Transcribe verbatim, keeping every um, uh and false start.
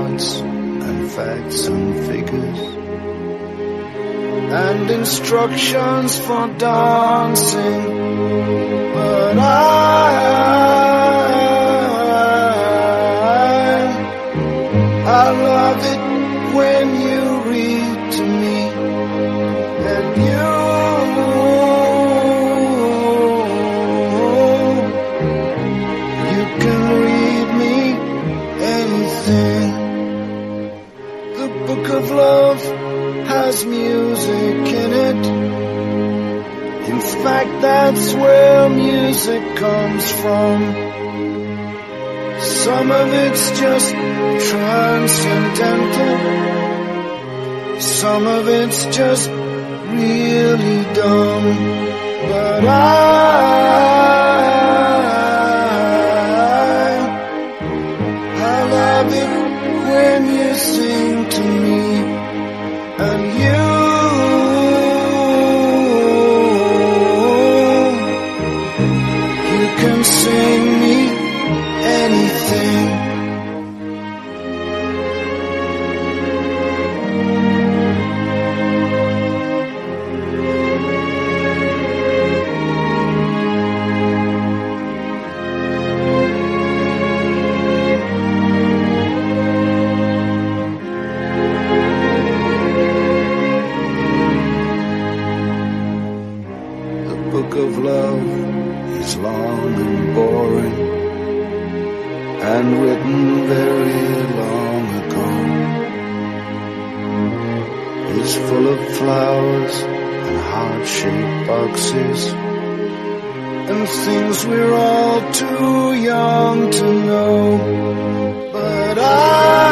charts and facts and figures and instructions for dancing, but I, I love it when you read to me, and you, you can read me anything. The book of love has music in it. In fact, that's where music comes from. Some of it's just transcendental, some of it's just really dumb, but I, I love it when you sing to me, and you, you can sing me anything. The book of love is long and boring and written very long ago. It's full of flowers and heart-shaped boxes and things we're all too young to know, but I